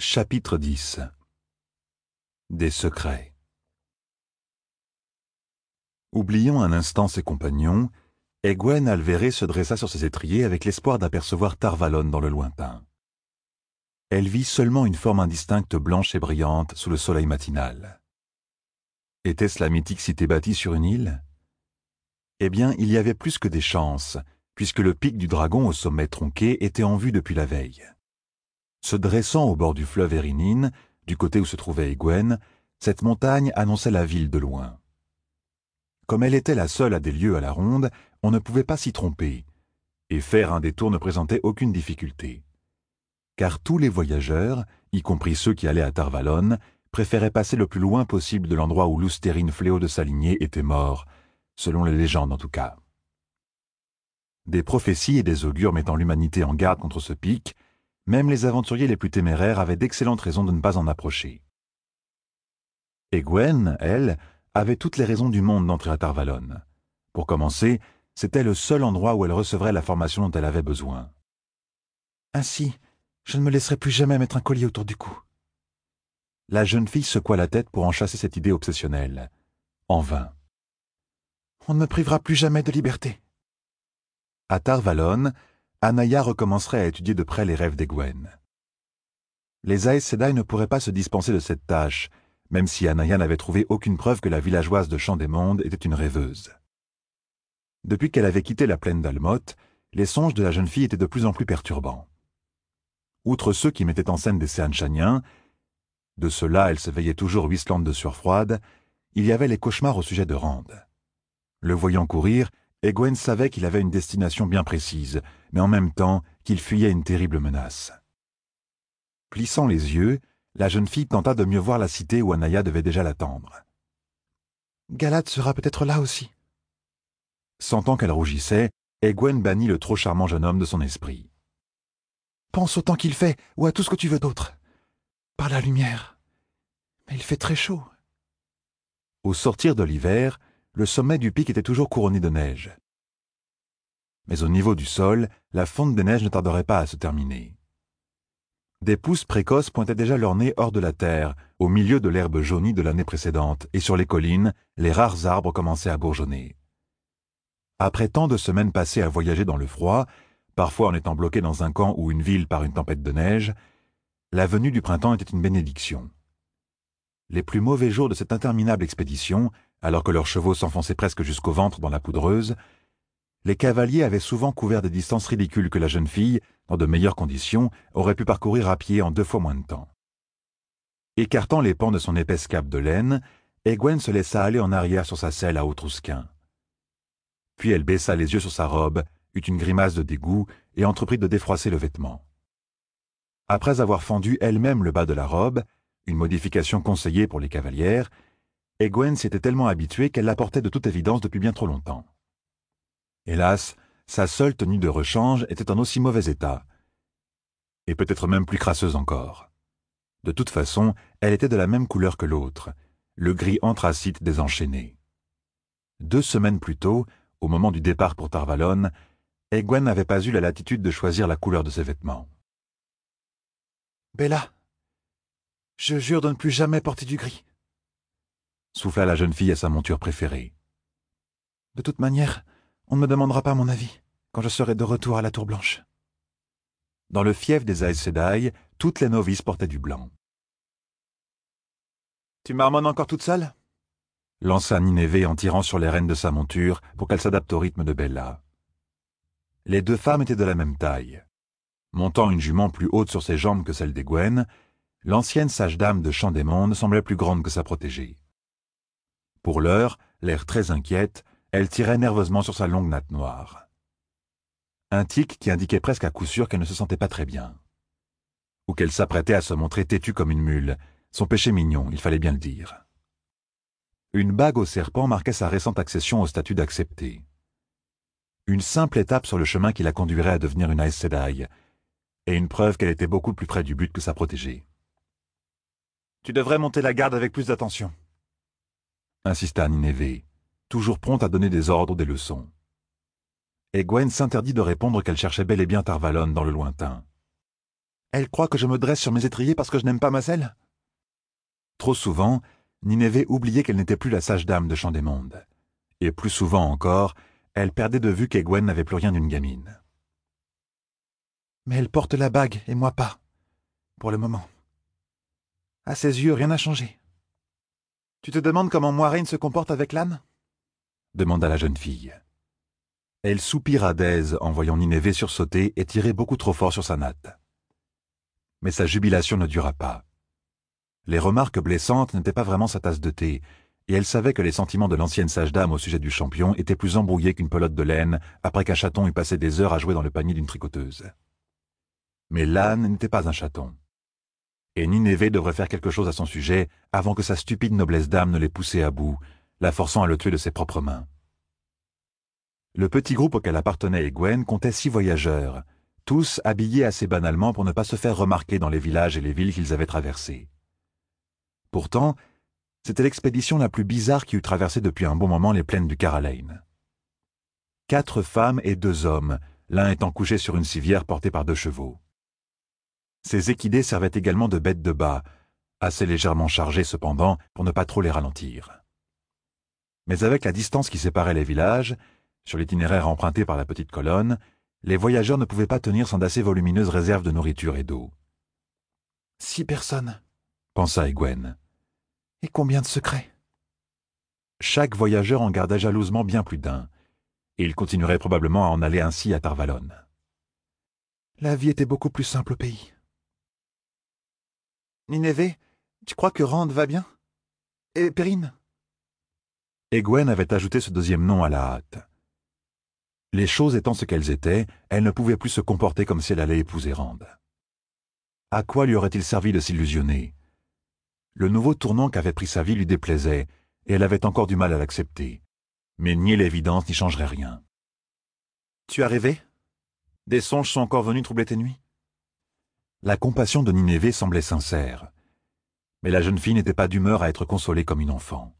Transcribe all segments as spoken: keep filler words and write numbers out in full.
Chapitre dix. Des secrets. Oubliant un instant ses compagnons, Egwene Alvéré se dressa sur ses étriers avec l'espoir d'apercevoir Tar-Valon dans le lointain. Elle vit seulement une forme indistincte blanche et brillante sous le soleil matinal. Était-ce la mythique cité bâtie sur une île? Eh bien, il y avait plus que des chances, puisque le pic du dragon au sommet tronqué était en vue depuis la veille. Se dressant au bord du fleuve Erinine, du côté où se trouvait Egwene, cette montagne annonçait la ville de loin. Comme elle était la seule à des lieues à la ronde, on ne pouvait pas s'y tromper, et faire un détour ne présentait aucune difficulté. Car tous les voyageurs, y compris ceux qui allaient à Tar-Valon, préféraient passer le plus loin possible de l'endroit où Lousterine fléau de sa lignée était mort, selon les légendes en tout cas. Des prophéties et des augures mettant l'humanité en garde contre ce pic, même les aventuriers les plus téméraires avaient d'excellentes raisons de ne pas en approcher. Egwene, elle, avait toutes les raisons du monde d'entrer à Tar-Valon. Pour commencer, c'était le seul endroit où elle recevrait la formation dont elle avait besoin. Ainsi, je ne me laisserai plus jamais mettre un collier autour du cou. La jeune fille secoua la tête pour en chasser cette idée obsessionnelle. En vain. On ne me privera plus jamais de liberté. À Tar-Valon, Anaya recommencerait à étudier de près les rêves d'Egwene. Les Aes Sedai ne pourraient pas se dispenser de cette tâche, même si Anaya n'avait trouvé aucune preuve que la villageoise de Champ des Mondes était une rêveuse. Depuis qu'elle avait quitté la plaine d'Almoth, les songes de la jeune fille étaient de plus en plus perturbants. Outre ceux qui mettaient en scène des Seanchaniens, de ceux-là elle se veillait toujours huisselante de sueur froide, il y avait les cauchemars au sujet de Rand. Le voyant courir, Egwene savait qu'il avait une destination bien précise, mais en même temps qu'il fuyait une terrible menace. Plissant les yeux, la jeune fille tenta de mieux voir la cité où Anaya devait déjà l'attendre. Galad sera peut-être là aussi. Sentant qu'elle rougissait, Egwene bannit le trop charmant jeune homme de son esprit. Pense au temps qu'il fait, ou à tout ce que tu veux d'autre. Par la lumière. Mais il fait très chaud. Au sortir de l'hiver, le sommet du pic était toujours couronné de neige. Mais au niveau du sol, la fonte des neiges ne tarderait pas à se terminer. Des pousses précoces pointaient déjà leur nez hors de la terre, au milieu de l'herbe jaunie de l'année précédente, et sur les collines, les rares arbres commençaient à bourgeonner. Après tant de semaines passées à voyager dans le froid, parfois en étant bloqués dans un camp ou une ville par une tempête de neige, la venue du printemps était une bénédiction. Les plus mauvais jours de cette interminable expédition, alors que leurs chevaux s'enfonçaient presque jusqu'au ventre dans la poudreuse, les cavaliers avaient souvent couvert des distances ridicules que la jeune fille, dans de meilleures conditions, aurait pu parcourir à pied en deux fois moins de temps. Écartant les pans de son épaisse cape de laine, Egwene se laissa aller en arrière sur sa selle à Haut-Trousquin. Puis elle baissa les yeux sur sa robe, eut une grimace de dégoût et entreprit de défroisser le vêtement. Après avoir fendu elle-même le bas de la robe, une modification conseillée pour les cavalières, Egwene s'y était tellement habituée qu'elle la portait de toute évidence depuis bien trop longtemps. Hélas, sa seule tenue de rechange était en aussi mauvais état, et peut-être même plus crasseuse encore. De toute façon, elle était de la même couleur que l'autre, le gris anthracite des enchaînés. Deux semaines plus tôt, au moment du départ pour Tar-Valon, Egwene n'avait pas eu la latitude de choisir la couleur de ses vêtements. « Bella, je jure de ne plus jamais porter du gris. » souffla la jeune fille à sa monture préférée. « De toute manière, on ne me demandera pas mon avis quand je serai de retour à la Tour Blanche. » Dans le fief des Aes Sedai, toutes les novices portaient du blanc. « Tu marmonnes encore toute seule ?» lança Nineveh en tirant sur les rênes de sa monture pour qu'elle s'adapte au rythme de Bella. Les deux femmes étaient de la même taille. Montant une jument plus haute sur ses jambes que celle d'Egwene, l'ancienne sage-dame de Champ des Mondes semblait plus grande que sa protégée. Pour l'heure, l'air très inquiète, elle tirait nerveusement sur sa longue natte noire. Un tic qui indiquait presque à coup sûr qu'elle ne se sentait pas très bien. Ou qu'elle s'apprêtait à se montrer têtue comme une mule, son péché mignon, il fallait bien le dire. Une bague au serpent marquait sa récente accession au statut d'acceptée. Une simple étape sur le chemin qui la conduirait à devenir une Aes Sedai, et une preuve qu'elle était beaucoup plus près du but que sa protégée. « Tu devrais monter la garde avec plus d'attention, » insista Nineveh, toujours prompte à donner des ordres ou des leçons. Egwene s'interdit de répondre qu'elle cherchait bel et bien Tar-Valon dans le lointain. Elle croit que je me dresse sur mes étriers parce que je n'aime pas ma selle? Trop souvent, Nineveh oubliait qu'elle n'était plus la sage dame de Chant des Mondes. Et plus souvent encore, elle perdait de vue qu'Egwene n'avait plus rien d'une gamine. Mais elle porte la bague, et moi pas. Pour le moment. À ses yeux, rien n'a changé. Tu te demandes comment Moiraine se comporte avec l'âne? Demanda la jeune fille. Elle soupira d'aise en voyant Nineveh sursauter et tirer beaucoup trop fort sur sa natte. Mais sa jubilation ne dura pas. Les remarques blessantes n'étaient pas vraiment sa tasse de thé, et elle savait que les sentiments de l'ancienne sage-dame au sujet du champion étaient plus embrouillés qu'une pelote de laine après qu'un chaton eût passé des heures à jouer dans le panier d'une tricoteuse. Mais l'âne n'était pas un chaton. Et Nineveh devrait faire quelque chose à son sujet avant que sa stupide noblesse d'âme ne l'ait poussé à bout, la forçant à le tuer de ses propres mains. Le petit groupe auquel appartenait Egwene comptait six voyageurs, tous habillés assez banalement pour ne pas se faire remarquer dans les villages et les villes qu'ils avaient traversés. Pourtant, c'était l'expédition la plus bizarre qui eût traversé depuis un bon moment les plaines du Caralane. Quatre femmes et deux hommes, l'un étant couché sur une civière portée par deux chevaux. Ces équidés servaient également de bêtes de bas, assez légèrement chargées cependant pour ne pas trop les ralentir. Mais avec la distance qui séparait les villages, sur l'itinéraire emprunté par la petite colonne, les voyageurs ne pouvaient pas tenir sans d'assez volumineuses réserves de nourriture et d'eau. Six personnes, pensa Egwene. Et combien de secrets? Chaque voyageur en gardait jalousement bien plus d'un, et il continuerait probablement à en aller ainsi à Tar Valon. La vie était beaucoup plus simple au pays. Nineveh, tu crois que Rand va bien? Et Perrine? Egwene avait ajouté ce deuxième nom à la hâte. Les choses étant ce qu'elles étaient, elle ne pouvait plus se comporter comme si elle allait épouser Rand. À quoi lui aurait-il servi de s'illusionner? Le nouveau tournant qu'avait pris sa vie lui déplaisait, et elle avait encore du mal à l'accepter. Mais nier l'évidence n'y changerait rien. Tu as rêvé? Des songes sont encore venus troubler tes nuits? La compassion de Nineveh semblait sincère, mais la jeune fille n'était pas d'humeur à être consolée comme une enfant.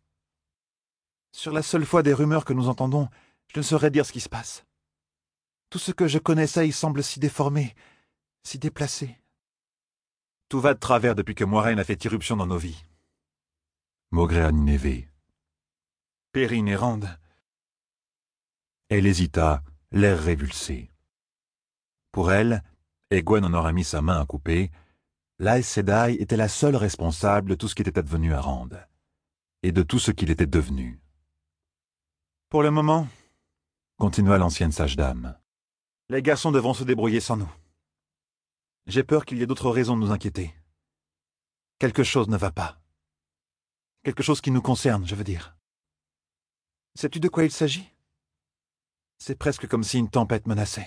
Sur la seule foi des rumeurs que nous entendons, je ne saurais dire ce qui se passe. Tout ce que je connaissais y semble si déformé, si déplacé. Tout va de travers depuis que Moiraine a fait irruption dans nos vies. Maugréa Nineveh. Perrine et Rand. Elle hésita, l'air révulsé. Pour elle, Egwene en aurait mis sa main à couper, l'Aes Sedai était la seule responsable de tout ce qui était advenu à Rand, et de tout ce qu'il était devenu. Pour le moment, continua l'ancienne sage-dame, les garçons devront se débrouiller sans nous. J'ai peur qu'il y ait d'autres raisons de nous inquiéter. Quelque chose ne va pas. Quelque chose qui nous concerne, je veux dire. Sais-tu de quoi il s'agit? C'est presque comme si une tempête menaçait.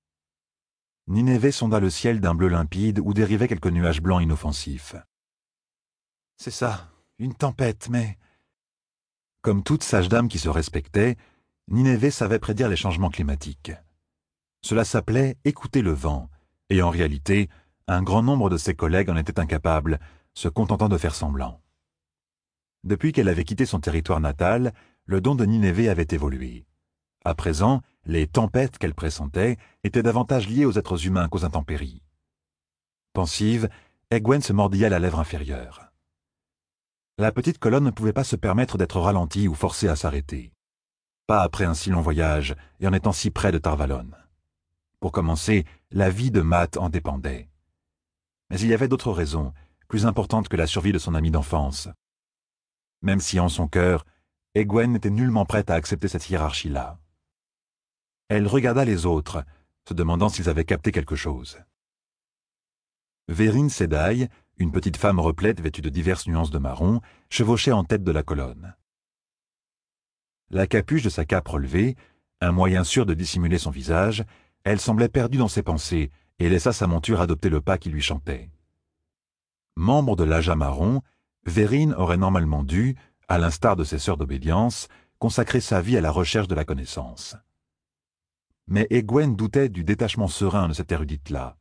Nineveh sonda le ciel d'un bleu limpide où dérivaient quelques nuages blancs inoffensifs. C'est ça, une tempête, mais... Comme toute sage-dame qui se respectait, Nineveh savait prédire les changements climatiques. Cela s'appelait écouter le vent, et en réalité, un grand nombre de ses collègues en étaient incapables, se contentant de faire semblant. Depuis qu'elle avait quitté son territoire natal, le don de Nineveh avait évolué. À présent, les tempêtes qu'elle pressentait étaient davantage liées aux êtres humains qu'aux intempéries. Pensive, Egwene se mordilla la lèvre inférieure. La petite colonne ne pouvait pas se permettre d'être ralentie ou forcée à s'arrêter. Pas après un si long voyage et en étant si près de Tar Valon. Pour commencer, la vie de Mat en dépendait. Mais il y avait d'autres raisons, plus importantes que la survie de son ami d'enfance. Même si en son cœur, Egwene n'était nullement prête à accepter cette hiérarchie-là. Elle regarda les autres, se demandant s'ils avaient capté quelque chose. Verine Sedai, une petite femme replète vêtue de diverses nuances de marron, chevauchait en tête de la colonne. La capuche de sa cape relevée, un moyen sûr de dissimuler son visage, elle semblait perdue dans ses pensées et laissa sa monture adopter le pas qui lui chantait. Membre de l'Aja marron, Verine aurait normalement dû, à l'instar de ses sœurs d'obédience, consacrer sa vie à la recherche de la connaissance. Mais Egwene doutait du détachement serein de cette érudite-là.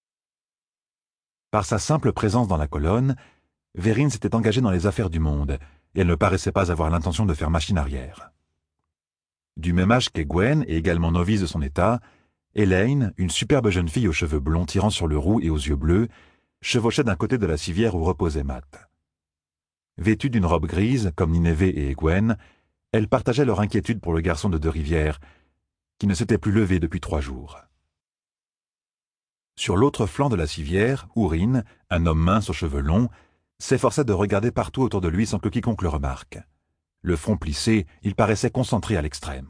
Par sa simple présence dans la colonne, Verine s'était engagée dans les affaires du monde, et elle ne paraissait pas avoir l'intention de faire machine arrière. Du même âge qu'Egwene, et également novice de son état, Elaine, une superbe jeune fille aux cheveux blonds tirant sur le roux et aux yeux bleus, chevauchait d'un côté de la civière où reposait Matt. Vêtue d'une robe grise, comme Nineveh et Egwene, elle partageait leur inquiétude pour le garçon de Deux-Rivières, qui ne s'était plus levé depuis trois jours. Sur l'autre flanc de la civière, Ourine, un homme mince aux cheveux longs, s'efforçait de regarder partout autour de lui sans que quiconque le remarque. Le front plissé, il paraissait concentré à l'extrême.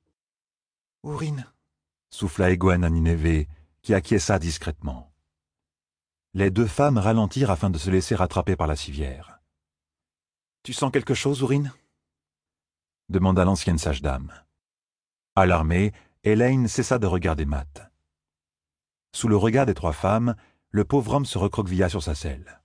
« Ourine !» souffla Egwene à Nineveh, qui acquiesça discrètement. Les deux femmes ralentirent afin de se laisser rattraper par la civière. « Tu sens quelque chose, Ourine ?» demanda l'ancienne sage-dame. Alarmée, Elaine cessa de regarder Matt. Sous le regard des trois femmes, le pauvre homme se recroquevilla sur sa selle.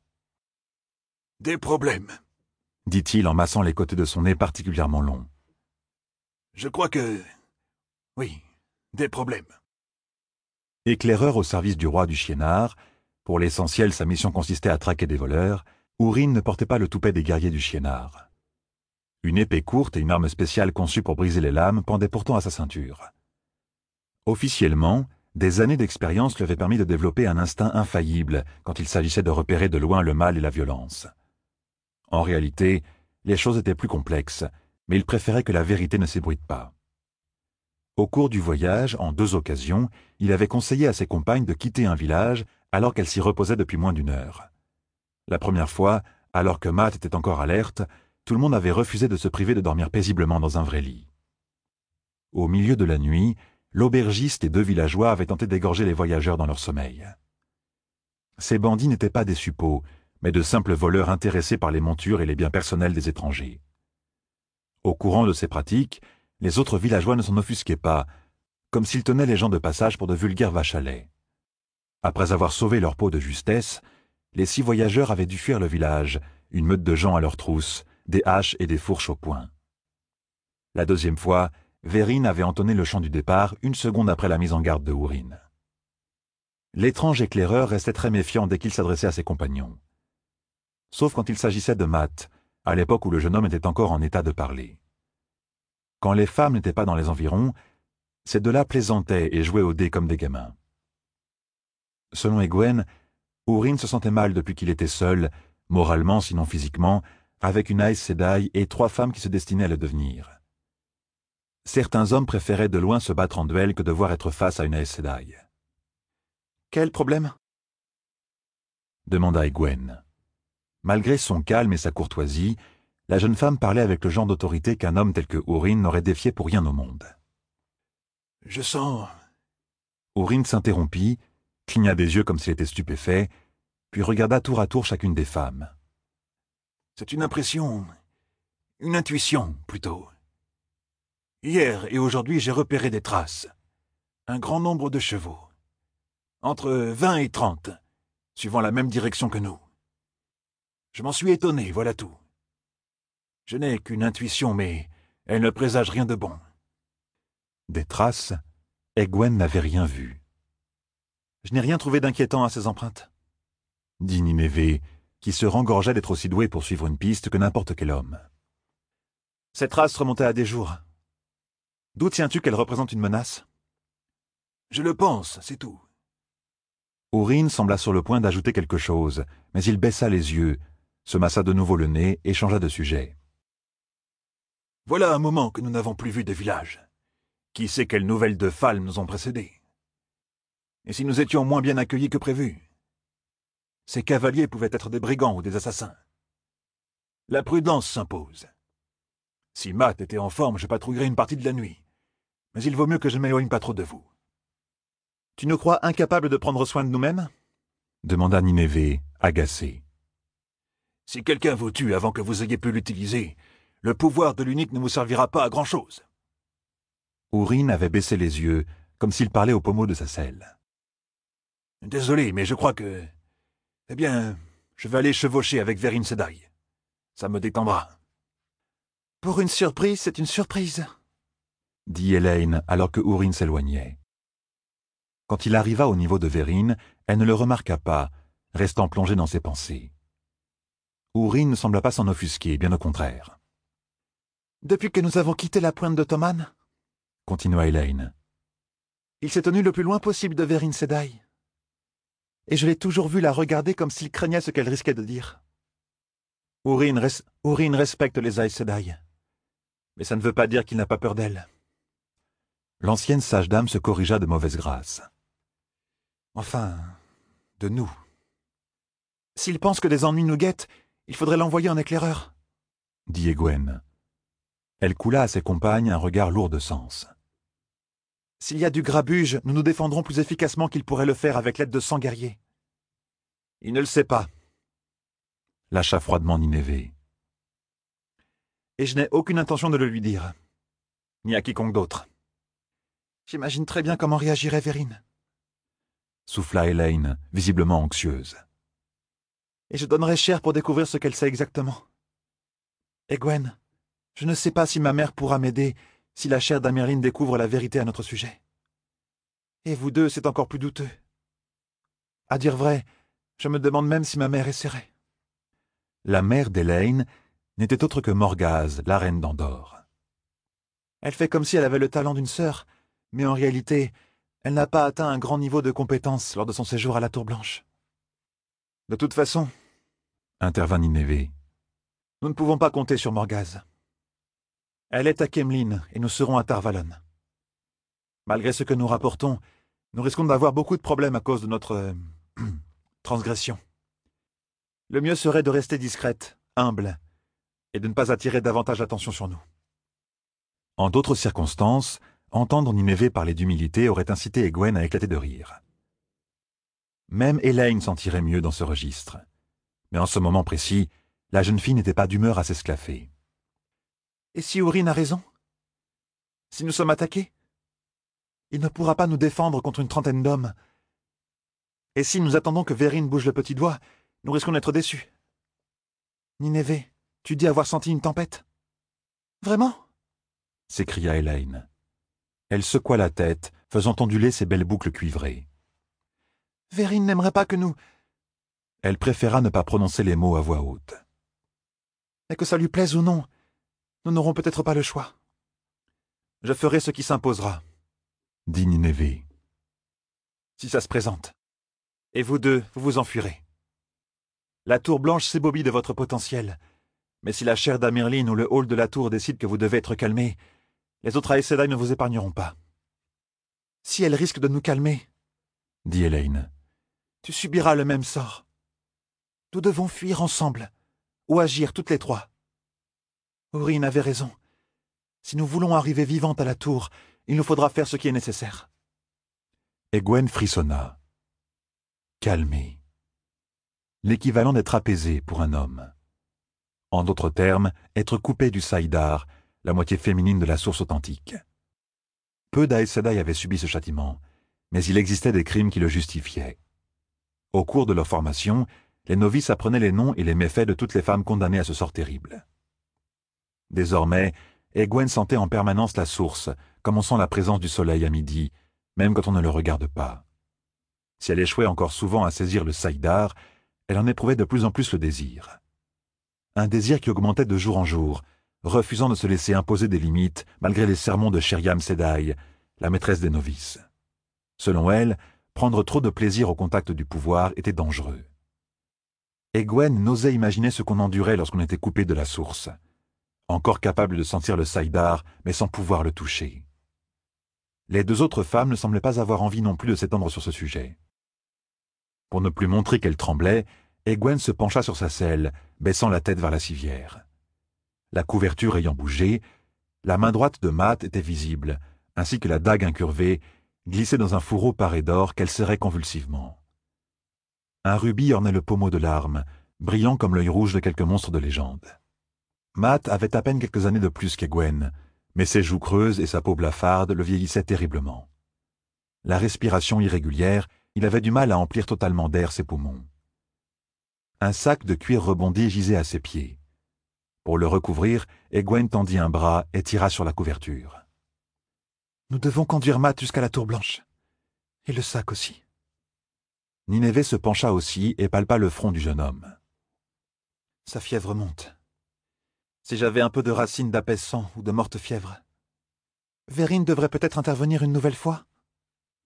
« Des problèmes, » dit-il en massant les côtés de son nez particulièrement longs. « Je crois que... oui, des problèmes. » Éclaireur au service du roi du Chiénard, pour l'essentiel sa mission consistait à traquer des voleurs, Ourine ne portait pas le toupet des guerriers du Chiénard. Une épée courte et une arme spéciale conçue pour briser les lames pendaient pourtant à sa ceinture. Officiellement, des années d'expérience lui avaient permis de développer un instinct infaillible quand il s'agissait de repérer de loin le mal et la violence. En réalité, les choses étaient plus complexes, mais il préférait que la vérité ne s'ébruite pas. Au cours du voyage, en deux occasions, il avait conseillé à ses compagnes de quitter un village alors qu'elles s'y reposaient depuis moins d'une heure. La première fois, alors que Matt était encore alerte, tout le monde avait refusé de se priver de dormir paisiblement dans un vrai lit. Au milieu de la nuit, l'aubergiste et deux villageois avaient tenté d'égorger les voyageurs dans leur sommeil. Ces bandits n'étaient pas des suppôts, mais de simples voleurs intéressés par les montures et les biens personnels des étrangers. Au courant de ces pratiques, les autres villageois ne s'en offusquaient pas, comme s'ils tenaient les gens de passage pour de vulgaires vaches à lait. Après avoir sauvé leur peau de justesse, les six voyageurs avaient dû fuir le village, une meute de gens à leurs trousses, des haches et des fourches au poing. La deuxième fois, Verrine avait entonné le chant du départ une seconde après la mise en garde de Ourine. L'étrange éclaireur restait très méfiant dès qu'il s'adressait à ses compagnons. Sauf quand il s'agissait de Matt, à l'époque où le jeune homme était encore en état de parler. Quand les femmes n'étaient pas dans les environs, ces deux-là plaisantaient et jouaient aux dés comme des gamins. Selon Egwene, Ourine se sentait mal depuis qu'il était seul, moralement sinon physiquement, avec une Aes Sedai et trois femmes qui se destinaient à le devenir. Certains hommes préféraient de loin se battre en duel que devoir être face à une Aes Sedai. « Quel problème ?» demanda Egwene. Malgré son calme et sa courtoisie, la jeune femme parlait avec le genre d'autorité qu'un homme tel que Ourine n'aurait défié pour rien au monde. « Je sens... » Ourine s'interrompit, cligna des yeux comme s'il était stupéfait, puis regarda tour à tour chacune des femmes. « C'est une impression... une intuition, plutôt. Hier et aujourd'hui, j'ai repéré des traces. Un grand nombre de chevaux. Entre vingt et trente, suivant la même direction que nous. Je m'en suis étonné, voilà tout. Je n'ai qu'une intuition, mais elle ne présage rien de bon. » Des traces, Egwene n'avait rien vu. « Je n'ai rien trouvé d'inquiétant à ces empreintes, » dit Nineveh, qui se rengorgeait d'être aussi doué pour suivre une piste que n'importe quel homme. « Ces traces remontaient à des jours. D'où tiens-tu qu'elles représentent une menace ?»« Je le pense, c'est tout. » Ourine sembla sur le point d'ajouter quelque chose, mais il baissa les yeux, se massa de nouveau le nez et changea de sujet. « Voilà un moment que nous n'avons plus vu de village. Qui sait quelles nouvelles de Falme nous ont précédés? Et si nous étions moins bien accueillis que prévu? Ces cavaliers pouvaient être des brigands ou des assassins. La prudence s'impose. Si Matt était en forme, je patrouillerais une partie de la nuit. Mais il vaut mieux que je ne m'éloigne pas trop de vous. »« Tu nous crois incapables de prendre soin de nous-mêmes » demanda Nineveh, agacé. « Si quelqu'un vous tue avant que vous ayez pu l'utiliser, le pouvoir de l'unique ne vous servira pas à grand-chose. » Ourine avait baissé les yeux, comme s'il parlait au pommeau de sa selle. « Désolé, mais je crois que... Eh bien, je vais aller chevaucher avec Verrine Sedai. Ça me détendra. »« Pour une surprise, c'est une surprise, » dit Elaine alors que Ourine s'éloignait. Quand il arriva au niveau de Verrine, elle ne le remarqua pas, restant plongée dans ses pensées. Ourine ne sembla pas s'en offusquer, bien au contraire. « Depuis que nous avons quitté la pointe d'Ottoman, » continua Elaine, Il s'est tenu le plus loin possible de Verine Sedai. Et je l'ai toujours vu la regarder comme s'il craignait ce qu'elle risquait de dire. Urine, res Urine respecte les Aes Sedai. Mais ça ne veut pas dire qu'il n'a pas peur d'elle. L'ancienne sage dame se corrigea de mauvaise grâce. Enfin, de nous. S'il pense que des ennuis nous guettent, il faudrait l'envoyer en éclaireur, dit Egwene. Elle coula à ses compagnes un regard lourd de sens. S'il y a du grabuge, nous nous défendrons plus efficacement qu'il pourrait le faire avec l'aide de cent guerriers. Il ne le sait pas, lâcha froidement Nineveh. Et je n'ai aucune intention de le lui dire, ni à quiconque d'autre. J'imagine très bien comment réagirait Verine, souffla Elaine, visiblement anxieuse. Et je donnerais cher pour découvrir ce qu'elle sait exactement. Egwene, je ne sais pas si ma mère pourra m'aider si la chère d'Amerlin découvre la vérité à notre sujet. Et vous deux, c'est encore plus douteux. À dire vrai, je me demande même si ma mère essaierait. La mère d'Elaine n'était autre que Morgase, la reine d'Andorre. Elle fait comme si elle avait le talent d'une sœur, mais en réalité, elle n'a pas atteint un grand niveau de compétence lors de son séjour à la Tour Blanche. De toute façon, intervint Nineveh, nous ne pouvons pas compter sur Morgase. Elle est à Kemlin et nous serons à Tar Valon. Malgré ce que nous rapportons, nous risquons d'avoir beaucoup de problèmes à cause de notre euh, transgression. Le mieux serait de rester discrète, humble, et de ne pas attirer davantage l'attention sur nous. En d'autres circonstances, entendre Nineveh parler d'humilité aurait incité Egwene à éclater de rire. Même Elaine s'en tirait mieux dans ce registre. Mais en ce moment précis, la jeune fille n'était pas d'humeur à s'esclaffer. Et si Urine a raison? Si nous sommes attaqués? Il ne pourra pas nous défendre contre une trentaine d'hommes. Et si nous attendons que Verine bouge le petit doigt, nous risquons d'être déçus. Nineveh, tu dis avoir senti une tempête? Vraiment? S'écria Elaine. Elle secoua la tête, faisant onduler ses belles boucles cuivrées. Verine n'aimerait pas que nous... Elle préféra ne pas prononcer les mots à voix haute. Mais que ça lui plaise ou non, nous n'aurons peut-être pas le choix. Je ferai ce qui s'imposera, dit Nineveh. Si ça se présente. Et vous deux, vous vous enfuirez. La tour blanche s'ébobie de votre potentiel, mais si la chair d'Amerlin ou le hall de la tour décide que vous devez être calmé, les autres Aes Sedai ne vous épargneront pas. Si elle risque de nous calmer, dit Elaine, tu subiras le même sort. Nous devons fuir ensemble, ou agir toutes les trois. Urine avait raison. Si nous voulons arriver vivantes à la tour, il nous faudra faire ce qui est nécessaire. Egwene frissonna. Calmer. L'équivalent d'être apaisé pour un homme. En d'autres termes, être coupé du saïdar, la moitié féminine de la source authentique. Peu d'Aes Sedai avaient subi ce châtiment, mais il existait des crimes qui le justifiaient. Au cours de leur formation, les novices apprenaient les noms et les méfaits de toutes les femmes condamnées à ce sort terrible. Désormais, Egwene sentait en permanence la source, comme on sent la présence du soleil à midi, même quand on ne le regarde pas. Si elle échouait encore souvent à saisir le saïdar, elle en éprouvait de plus en plus le désir. Un désir qui augmentait de jour en jour, refusant de se laisser imposer des limites malgré les sermons de Sheriam Sedai, la maîtresse des novices. Selon elle, prendre trop de plaisir au contact du pouvoir était dangereux. Egwene n'osait imaginer ce qu'on endurait lorsqu'on était coupé de la source. Encore capable de sentir le saïdar, mais sans pouvoir le toucher. Les deux autres femmes ne semblaient pas avoir envie non plus de s'étendre sur ce sujet. Pour ne plus montrer qu'elle tremblait, Egwene se pencha sur sa selle, baissant la tête vers la civière. La couverture ayant bougé, la main droite de Mat était visible, ainsi que la dague incurvée, glissée dans un fourreau paré d'or qu'elle serrait convulsivement. Un rubis ornait le pommeau de l'arme, brillant comme l'œil rouge de quelque monstre de légende. Mat avait à peine quelques années de plus qu'Egwene, mais ses joues creuses et sa peau blafarde le vieillissaient terriblement. La respiration irrégulière, il avait du mal à emplir totalement d'air ses poumons. Un sac de cuir rebondi gisait à ses pieds. Pour le recouvrir, Egwene tendit un bras et tira sur la couverture. « Nous devons conduire Mat jusqu'à la Tour Blanche. Et le sac aussi. » Nineveh se pencha aussi et palpa le front du jeune homme. Sa fièvre monte. Si j'avais un peu de racines d'apaisant ou de morte-fièvre. Verine devrait peut-être intervenir une nouvelle fois.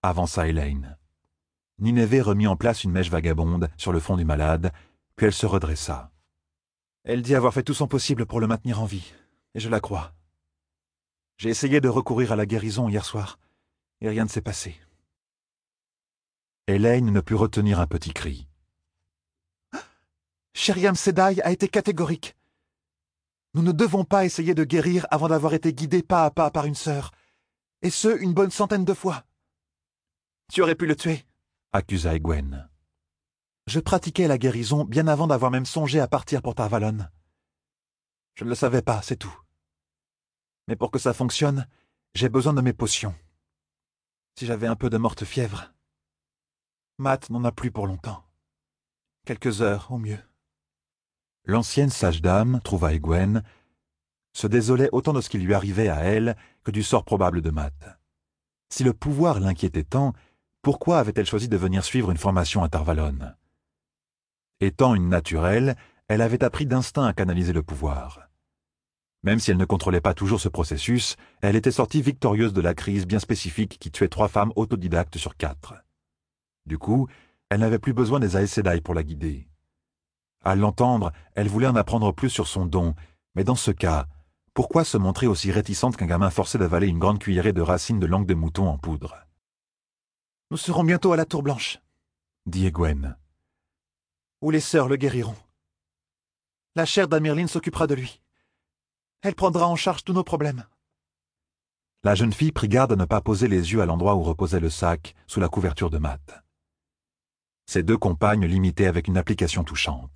avança Elaine. Nineveh remit en place une mèche vagabonde sur le front du malade, puis elle se redressa. Elle dit avoir fait tout son possible pour le maintenir en vie, et je la crois. J'ai essayé de recourir à la guérison hier soir, et rien ne s'est passé. Elaine ne put retenir un petit cri. Sheriam Sedai a été catégorique. Nous ne devons pas essayer de guérir avant d'avoir été guidés pas à pas par une sœur, et ce, une bonne centaine de fois. Tu aurais pu le tuer, accusa Egwene. Je pratiquais la guérison bien avant d'avoir même songé à partir pour Tar Valon. Je ne le savais pas, c'est tout. Mais pour que ça fonctionne, j'ai besoin de mes potions. Si j'avais un peu de morte-fièvre. Matt n'en a plus pour longtemps. Quelques heures, au mieux. L'ancienne sage-dame, trouva Egwene, se désolait autant de ce qui lui arrivait à elle que du sort probable de Matt. Si le pouvoir l'inquiétait tant, pourquoi avait-elle choisi de venir suivre une formation à Tar Valon? Étant une naturelle, elle avait appris d'instinct à canaliser le pouvoir. Même si elle ne contrôlait pas toujours ce processus, elle était sortie victorieuse de la crise bien spécifique qui tuait trois femmes autodidactes sur quatre. Du coup, elle n'avait plus besoin des Aes Sedai pour la guider. À l'entendre, elle voulait en apprendre plus sur son don, mais dans ce cas, pourquoi se montrer aussi réticente qu'un gamin forcé d'avaler une grande cuillerée de racines de langue de mouton en poudre? « Nous serons bientôt à la Tour Blanche, » dit Egwene. « Où les sœurs le guériront. La chère d'Amirline s'occupera de lui. Elle prendra en charge tous nos problèmes. » La jeune fille prit garde à ne pas poser les yeux à l'endroit où reposait le sac, sous la couverture de Matt. Ses deux compagnes l'imitaient avec une application touchante.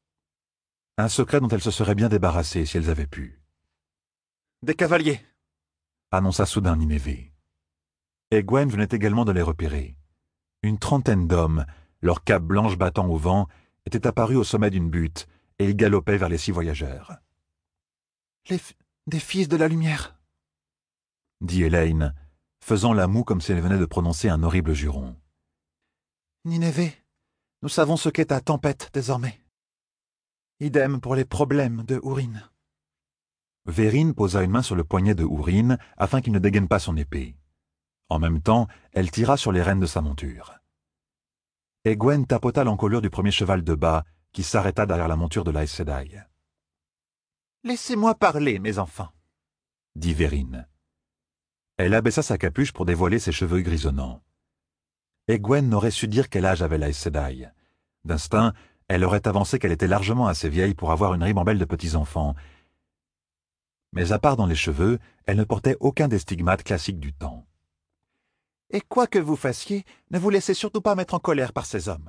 Un secret dont elles se seraient bien débarrassées si elles avaient pu. « Des cavaliers !» annonça soudain Nineveh. Egwene venait également de les repérer. Une trentaine d'hommes, leurs capes blanches battant au vent, étaient apparus au sommet d'une butte, et ils galopaient vers les six voyageurs. « Les f- des fils de la lumière !» dit Elaine, faisant la moue comme si elle venait de prononcer un horrible juron. « Nineveh, nous savons ce qu'est ta tempête désormais. Idem pour les problèmes de Húrin. » Vérine posa une main sur le poignet de Húrin afin qu'il ne dégaine pas son épée. En même temps, elle tira sur les rênes de sa monture. Egwene tapota l'encolure du premier cheval de bas, qui s'arrêta derrière la monture de l'Aes Sedai. « Laissez-moi parler, mes enfants, » dit Vérine. Elle abaissa sa capuche pour dévoiler ses cheveux grisonnants. Egwene n'aurait su dire quel âge avait l'Aes Sedai. D'instinct, elle aurait avancé qu'elle était largement assez vieille pour avoir une ribambelle de petits-enfants. Mais à part dans les cheveux, elle ne portait aucun des stigmates classiques du temps. Et quoi que vous fassiez, ne vous laissez surtout pas mettre en colère par ces hommes.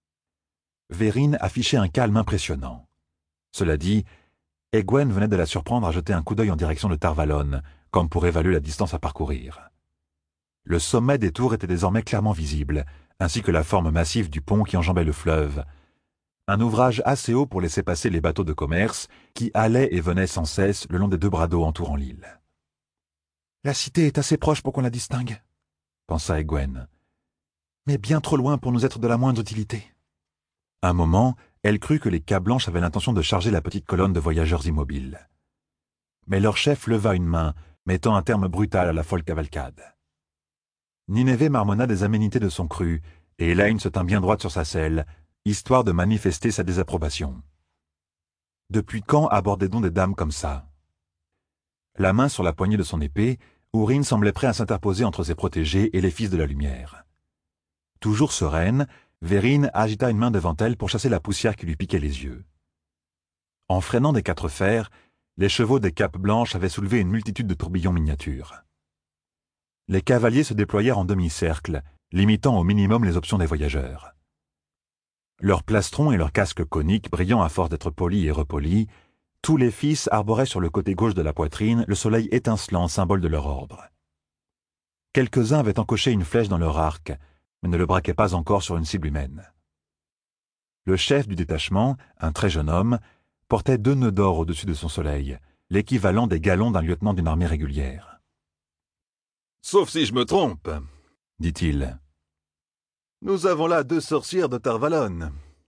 Vérine affichait un calme impressionnant. Cela dit, Egwene venait de la surprendre à jeter un coup d'œil en direction de Tar Valon, comme pour évaluer la distance à parcourir. Le sommet des tours était désormais clairement visible, ainsi que la forme massive du pont qui enjambait le fleuve. Un ouvrage assez haut pour laisser passer les bateaux de commerce qui allaient et venaient sans cesse le long des deux bras d'eau entourant l'île. « La cité est assez proche pour qu'on la distingue, » pensa Egwene, « mais bien trop loin pour nous être de la moindre utilité. » Un moment, elle crut que les capes blanches avaient l'intention de charger la petite colonne de voyageurs immobiles. Mais leur chef leva une main, mettant un terme brutal à la folle cavalcade. Nineveh marmonna des aménités de son cru, et Elaine se tint bien droite sur sa selle, histoire de manifester sa désapprobation. Depuis quand abordait-on des dames comme ça? La main sur la poignée de son épée, Húrin semblait prêt à s'interposer entre ses protégés et les fils de la lumière. Toujours sereine, Vérine agita une main devant elle pour chasser la poussière qui lui piquait les yeux. En freinant des quatre fers, les chevaux des capes blanches avaient soulevé une multitude de tourbillons miniatures. Les cavaliers se déployèrent en demi-cercle, limitant au minimum les options des voyageurs. Leurs plastrons et leurs casques coniques brillant à force d'être polis et repolis, tous les fils arboraient sur le côté gauche de la poitrine le soleil étincelant, symbole de leur ordre. Quelques-uns avaient encoché une flèche dans leur arc, mais ne le braquaient pas encore sur une cible humaine. Le chef du détachement, un très jeune homme, portait deux nœuds d'or au-dessus de son soleil, l'équivalent des galons d'un lieutenant d'une armée régulière. « Sauf si je me trompe, » dit-il. « Nous avons là deux sorcières de Tar Valon. »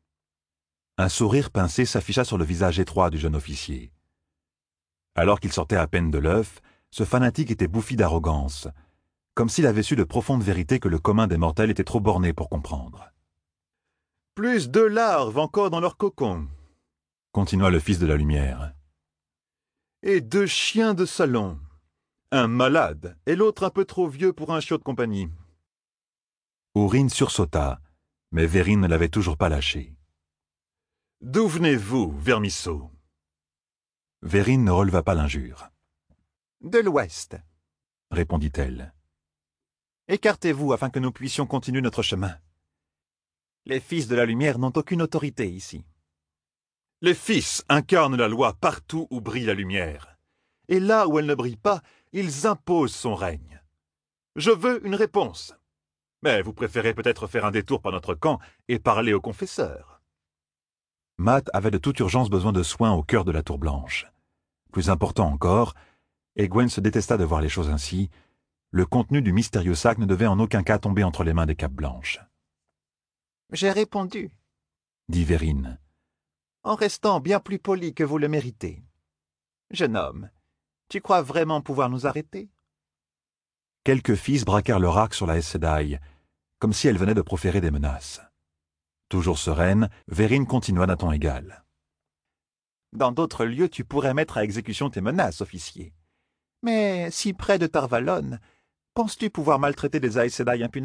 Un sourire pincé s'afficha sur le visage étroit du jeune officier. Alors qu'il sortait à peine de l'œuf, ce fanatique était bouffi d'arrogance, comme s'il avait su de profondes vérités que le commun des mortels était trop borné pour comprendre. « Plus de larves encore dans leur cocon, » continua le fils de la lumière. « Et deux chiens de salon, un malade et l'autre un peu trop vieux pour un chiot de compagnie. » Aurine sursauta, mais Vérine ne l'avait toujours pas lâché. « D'où venez-vous, vermisseau ?» Vérine ne releva pas l'injure. « De l'ouest, » répondit-elle. « Écartez-vous afin que nous puissions continuer notre chemin. Les fils de la lumière n'ont aucune autorité ici. » Les fils incarnent la loi partout où brille la lumière. Et là où elle ne brille pas, ils imposent son règne. Je veux une réponse. Mais vous préférez peut-être faire un détour par notre camp et parler au confesseur. Matt avait de toute urgence besoin de soins au cœur de la Tour Blanche. Plus important encore, et Gwen se détesta de voir les choses ainsi, le contenu du mystérieux sac ne devait en aucun cas tomber entre les mains des Capes Blanches. « J'ai répondu, » dit Vérine, « en restant bien plus poli que vous le méritez. Jeune homme, tu crois vraiment pouvoir nous arrêter ?» Quelques fils braquèrent leur arc sur la Aes Sedai, comme si elle venait de proférer des menaces. Toujours sereine, Vérine continua d'un ton égal. « Dans d'autres lieux, tu pourrais mettre à exécution tes menaces, officier. Mais si près de Tar-Valon, penses-tu pouvoir maltraiter des Aes Sedai impunément ?»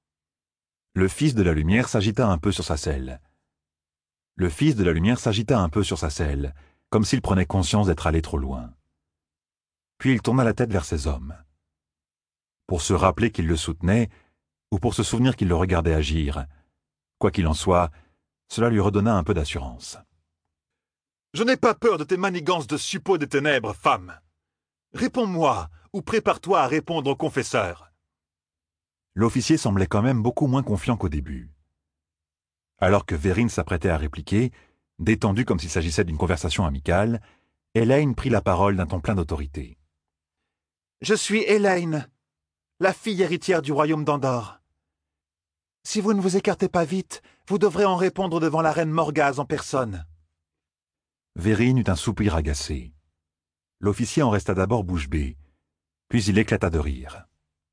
Le fils de la lumière s'agita un peu sur sa selle. Le fils de la lumière s'agita un peu sur sa selle, comme s'il prenait conscience d'être allé trop loin. Puis il tourna la tête vers ses hommes. Pour se rappeler qu'ils le soutenaient, ou pour se souvenir qu'ils le regardaient agir, quoi qu'il en soit, cela lui redonna un peu d'assurance. « Je n'ai pas peur de tes manigances de suppôt des ténèbres, femme. Réponds-moi, ou prépare-toi à répondre au confesseur. » L'officier semblait quand même beaucoup moins confiant qu'au début. Alors que Vérine s'apprêtait à répliquer, détendue comme s'il s'agissait d'une conversation amicale, Elaine prit la parole d'un ton plein d'autorité. « Je suis Elaine, la fille héritière du royaume d'Andorre. Si vous ne vous écartez pas vite, vous devrez en répondre devant la reine Morgase en personne. » Vérine eut un soupir agacé. L'officier en resta d'abord bouche bée, puis il éclata de rire.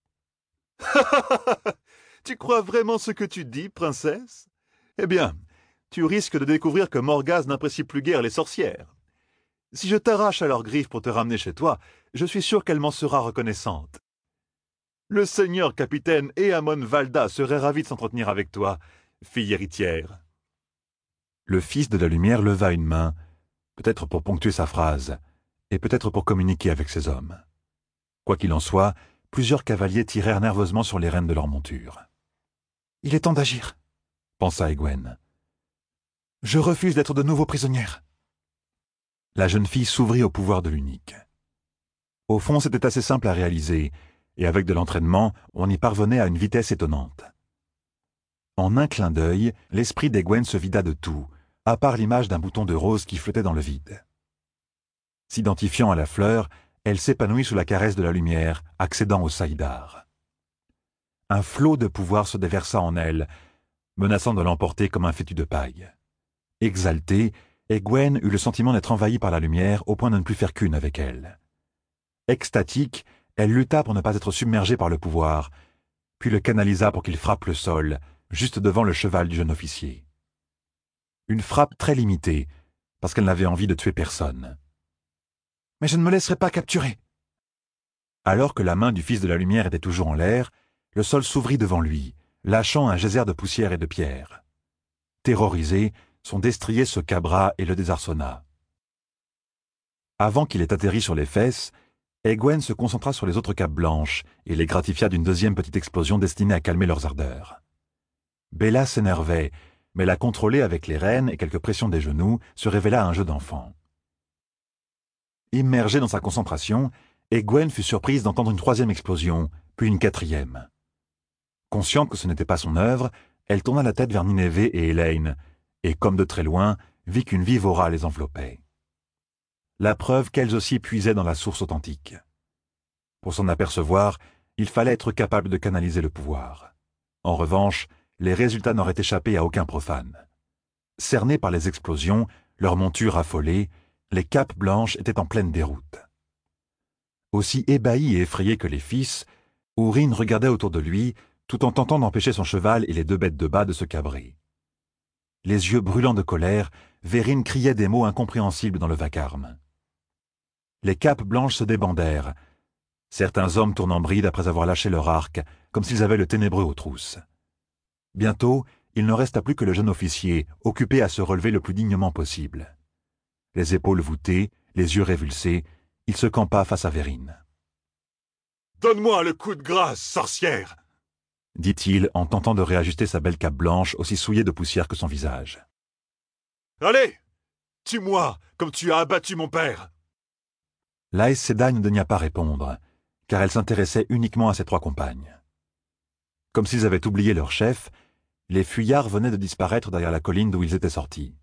« Tu crois vraiment ce que tu dis, princesse? Eh bien, tu risques de découvrir que Morgase n'apprécie plus guère les sorcières. Si je t'arrache à leurs griffes pour te ramener chez toi, je suis sûr qu'elle m'en sera reconnaissante. Le seigneur capitaine Eamon Valda serait ravi de s'entretenir avec toi, fille héritière. » Le fils de la lumière leva une main, peut-être pour ponctuer sa phrase, et peut-être pour communiquer avec ses hommes. Quoi qu'il en soit, plusieurs cavaliers tirèrent nerveusement sur les rênes de leur monture. « Il est temps d'agir, » pensa Egwene. « Je refuse d'être de nouveau prisonnière. » La jeune fille s'ouvrit au pouvoir de l'unique. Au fond, c'était assez simple à réaliser, et avec de l'entraînement, on y parvenait à une vitesse étonnante. En un clin d'œil, l'esprit d'Egwene se vida de tout, à part l'image d'un bouton de rose qui flottait dans le vide. S'identifiant à la fleur, elle s'épanouit sous la caresse de la lumière, accédant au saïdar. Un flot de pouvoir se déversa en elle, menaçant de l'emporter comme un fétu de paille. Exaltée, Egwene eut le sentiment d'être envahie par la lumière au point de ne plus faire qu'une avec elle. Extatique, elle lutta pour ne pas être submergée par le pouvoir, puis le canalisa pour qu'il frappe le sol, juste devant le cheval du jeune officier. Une frappe très limitée, parce qu'elle n'avait envie de tuer personne. « Mais je ne me laisserai pas capturer !» Alors que la main du fils de la lumière était toujours en l'air, le sol s'ouvrit devant lui, lâchant un geyser de poussière et de pierre. Terrorisé, son destrier se cabra et le désarçonna. Avant qu'il ait atterri sur les fesses, Egwene se concentra sur les autres capes blanches et les gratifia d'une deuxième petite explosion destinée à calmer leurs ardeurs. Bella s'énervait, mais la contrôler avec les rênes et quelques pressions des genoux se révéla un jeu d'enfant. Immergée dans sa concentration, Egwene fut surprise d'entendre une troisième explosion, puis une quatrième. Consciente que ce n'était pas son œuvre, elle tourna la tête vers Nineveh et Elaine, et comme de très loin, vit qu'une vive aura les enveloppait. La preuve qu'elles aussi puisaient dans la source authentique. Pour s'en apercevoir, il fallait être capable de canaliser le pouvoir. En revanche, les résultats n'auraient échappé à aucun profane. Cernés par les explosions, leurs montures affolées, les capes blanches étaient en pleine déroute. Aussi ébahis et effrayés que les fils, Ourine regardait autour de lui, tout en tentant d'empêcher son cheval et les deux bêtes de bas de se cabrer. Les yeux brûlants de colère, Vérine criait des mots incompréhensibles dans le vacarme. Les capes blanches se débandèrent, certains hommes tournant bride après avoir lâché leur arc, comme s'ils avaient le ténébreux aux trousses. Bientôt, il ne resta plus que le jeune officier, occupé à se relever le plus dignement possible. Les épaules voûtées, les yeux révulsés, il se campa face à Vérine. « Donne-moi le coup de grâce, sorcière !» dit-il en tentant de réajuster sa belle cape blanche aussi souillée de poussière que son visage. « Allez, tue-moi comme tu as abattu mon père !» L'Aes Sedai ne daigna pas répondre, car elle s'intéressait uniquement à ses trois compagnes. Comme s'ils avaient oublié leur chef, les fuyards venaient de disparaître derrière la colline d'où ils étaient sortis.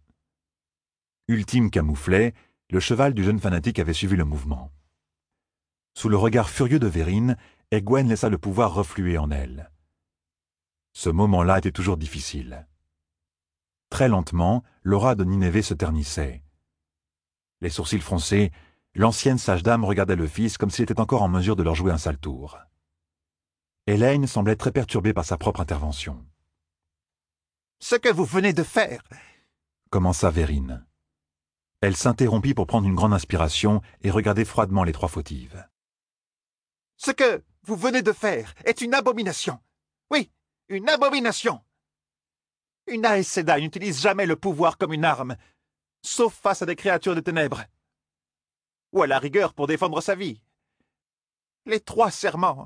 Ultime camouflet, le cheval du jeune fanatique avait suivi le mouvement. Sous le regard furieux de Vérine, Egwene laissa le pouvoir refluer en elle. Ce moment-là était toujours difficile. Très lentement, l'aura de Nineveh se ternissait. Les sourcils froncés, l'ancienne sage-dame regardait le fils comme s'il était encore en mesure de leur jouer un sale tour. Elaine semblait très perturbée par sa propre intervention. « Ce que vous venez de faire !» commença Vérine. Elle s'interrompit pour prendre une grande inspiration et regarder froidement les trois fautives. « Ce que vous venez de faire est une abomination. Oui, une abomination. Une Aes Sedai n'utilise jamais le pouvoir comme une arme, sauf face à des créatures de ténèbres. Ou à la rigueur pour défendre sa vie. Les trois serments.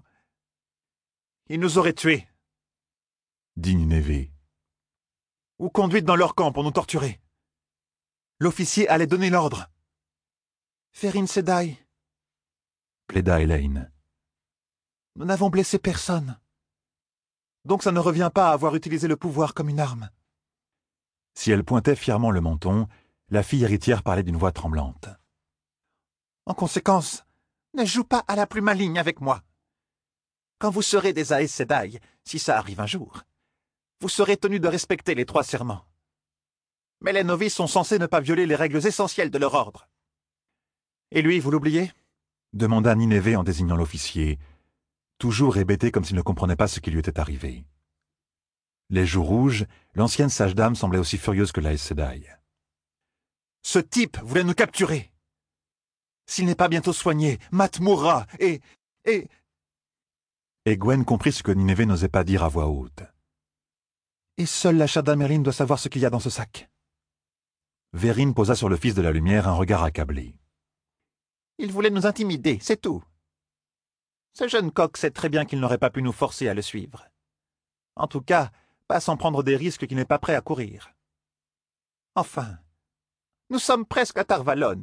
Ils nous auraient tués. » dit Nineveh. « Ou conduites dans leur camp pour nous torturer. L'officier allait donner l'ordre. »« Vérine Sedai, » plaida Elaine. « nous n'avons blessé personne. Donc ça ne revient pas à avoir utilisé le pouvoir comme une arme. » Si elle pointait fièrement le menton, la fille héritière parlait d'une voix tremblante. « En conséquence, ne joue pas à la plus maligne avec moi. Quand vous serez des Aes Sedai, si ça arrive un jour, vous serez tenus de respecter les trois serments. Mais les novices sont censés ne pas violer les règles essentielles de leur ordre. Et lui, vous l'oubliez ?» demanda Nineveh en désignant l'officier, toujours hébété comme s'il ne comprenait pas ce qui lui était arrivé. Les joues rouges, l'ancienne sage-dame semblait aussi furieuse que l'Aes Sedai. « Ce type voulait nous capturer. S'il n'est pas bientôt soigné, Mat mourra, et... et... » Egwene comprit ce que Nineveh n'osait pas dire à voix haute. « Et seule la chair d'Amerlin doit savoir ce qu'il y a dans ce sac. » Vérine posa sur le fils de la lumière un regard accablé. « Il voulait nous intimider, c'est tout. Ce jeune coq sait très bien qu'il n'aurait pas pu nous forcer à le suivre. En tout cas, pas sans prendre des risques qu'il n'est pas prêt à courir. Enfin, nous sommes presque à Tar Valon.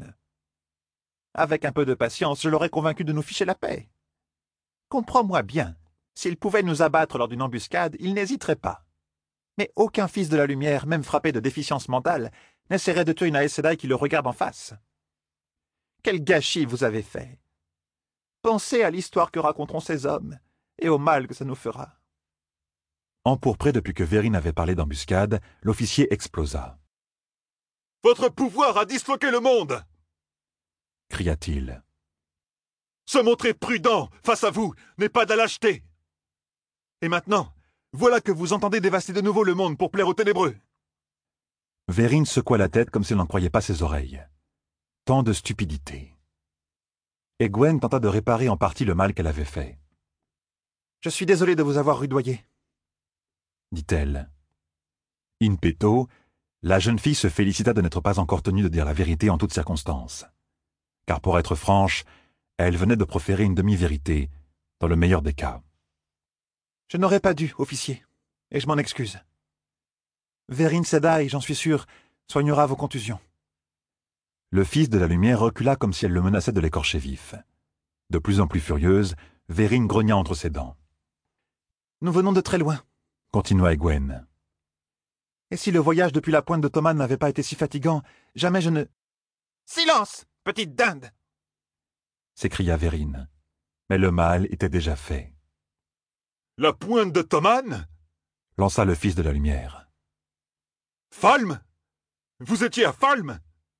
Avec un peu de patience, je l'aurais convaincu de nous ficher la paix. Comprends-moi bien, s'il pouvait nous abattre lors d'une embuscade, il n'hésiterait pas. Mais aucun fils de la lumière, même frappé de déficience mentale, n'essaierait de tuer une Aes Sedai qui le regarde en face. Quel gâchis vous avez fait! Pensez à l'histoire que raconteront ces hommes, et au mal que ça nous fera. » Empourpré depuis que Vérine avait parlé d'embuscade, l'officier explosa. « Votre pouvoir a disloqué le monde !» cria-t-il. « Se montrer prudent face à vous n'est pas de la lâcheté. Et maintenant, voilà que vous entendez dévaster de nouveau le monde pour plaire aux ténébreux. » Vérine secoua la tête comme s'il n'en croyait pas ses oreilles. Tant de stupidité. Egwene tenta de réparer en partie le mal qu'elle avait fait. « Je suis désolé de vous avoir rudoyé, » dit-elle. In petto, la jeune fille se félicita de n'être pas encore tenue de dire la vérité en toutes circonstances. Car pour être franche, elle venait de proférer une demi-vérité, dans le meilleur des cas. « Je n'aurais pas dû, officier, et je m'en excuse. Vérine Sedai, j'en suis sûr, soignera vos contusions. » Le fils de la lumière recula comme si elle le menaçait de l'écorcher vif. De plus en plus furieuse, Vérine grogna entre ses dents. « Nous venons de très loin, » continua Egwene. « Et si le voyage depuis la pointe de Toman n'avait pas été si fatigant, jamais je ne... »« Silence, petite dinde !» s'écria Vérine. Mais le mal était déjà fait. « La pointe de Toman ?» lança le fils de la lumière. « Falm ? Vous étiez à Falm ?»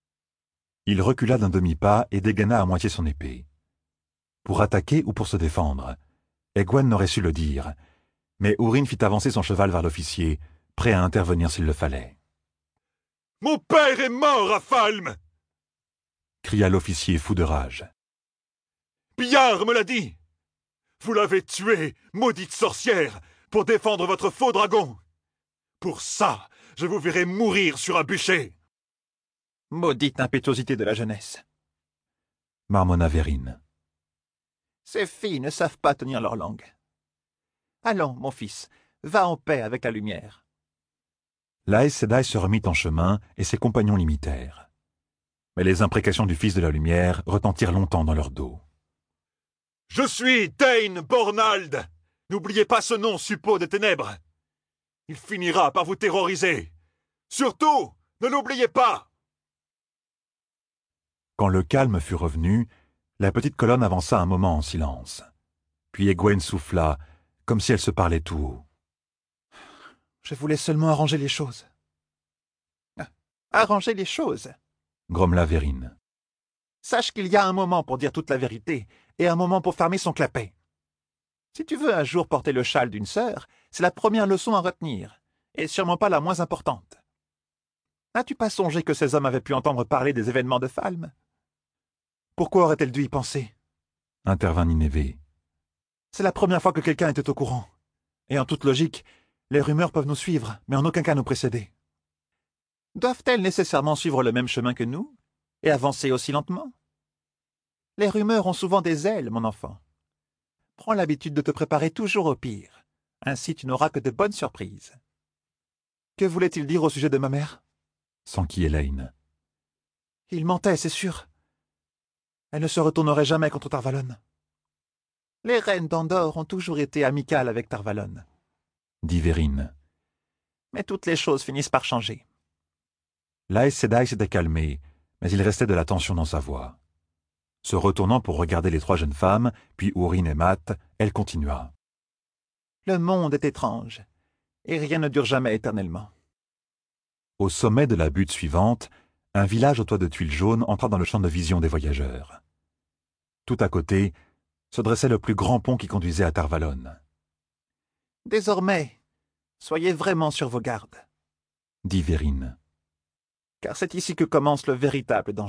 Il recula d'un demi-pas et dégaina à moitié son épée. Pour attaquer ou pour se défendre, Egwene n'aurait su le dire, mais Urine fit avancer son cheval vers l'officier, prêt à intervenir s'il le fallait. « Mon père est mort à Falme !» cria l'officier fou de rage. « Billard me l'a dit. Vous l'avez tué, maudite sorcière, pour défendre votre faux dragon. Pour ça, je vous verrai mourir sur un bûcher. » Maudite impétuosité de la jeunesse. Marmonna Verine. Ces filles ne savent pas tenir leur langue. Allons, mon fils, va en paix avec la lumière. L'Aes Sedai se remit en chemin et ses compagnons l'imitèrent. Mais les imprécations du fils de la lumière retentirent longtemps dans leur dos. « Je suis Dane Bornald. N'oubliez pas ce nom, suppôt des ténèbres. Il finira par vous terroriser. Surtout, ne l'oubliez pas !» Quand le calme fut revenu, la petite colonne avança un moment en silence. Puis Egwene souffla, comme si elle se parlait tout haut. « Je voulais seulement arranger les choses. »« Arranger les choses ?» grommela Verine. « Sache qu'il y a un moment pour dire toute la vérité et un moment pour fermer son clapet. Si tu veux un jour porter le châle d'une sœur, c'est la première leçon à retenir, et sûrement pas la moins importante. N'as-tu pas songé que ces hommes avaient pu entendre parler des événements de Falme? Pourquoi aurait-elle dû y penser? Intervint Nineveh. C'est la première fois que quelqu'un était au courant. Et en toute logique, les rumeurs peuvent nous suivre, mais en aucun cas nous précéder. Doivent-elles nécessairement suivre le même chemin que nous, et avancer aussi lentement? Les rumeurs ont souvent des ailes, mon enfant. Prends l'habitude de te préparer toujours au pire. Ainsi tu n'auras que de bonnes surprises. Que voulait-il dire au sujet de ma mère? S'enquit Elaine. Il mentait, c'est sûr. Elle ne se retournerait jamais contre Tar-Valon. Les reines d'Andorre ont toujours été amicales avec Tar-Valon, dit Verine. Mais toutes les choses finissent par changer. L'Aes Sedai s'était calmé, mais il restait de la tension dans sa voix. Se retournant pour regarder les trois jeunes femmes, puis Urine et Mat, elle continua. Le monde est étrange, et rien ne dure jamais éternellement. Au sommet de la butte suivante, un village au toit de tuiles jaunes entra dans le champ de vision des voyageurs. Tout à côté se dressait le plus grand pont qui conduisait à Tar-Valon. « Désormais, soyez vraiment sur vos gardes, » dit Verine. « car c'est ici que commence le véritable danger. »